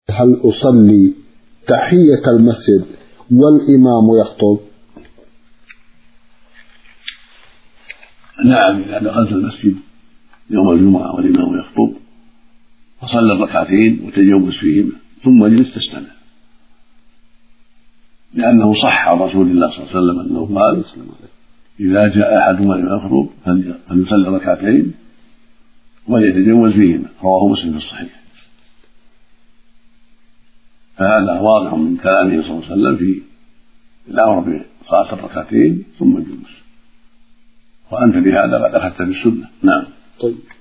هل أصلي تحية المسجد والإمام يخطب؟ نعم، إذا دخلت المسجد يوم الجمعة والإمام يخطب فصلى الركعتين وتجوز فيهما ثم اجلس تستمع، لأنه صح عن رسول الله صلى الله عليه وسلم أنه قال: إذا جاء أحدهما يخطب فليصلي ركعتين وليتجوز فيهما، رواه مسلم في الصحيح. فهذا واضح من كلامه صلى الله عليه وسلم في الأمر بصلاة الركعتين ثم الجلوس، وأنت بهذا قد أخذت بالسنة. نعم. طيب.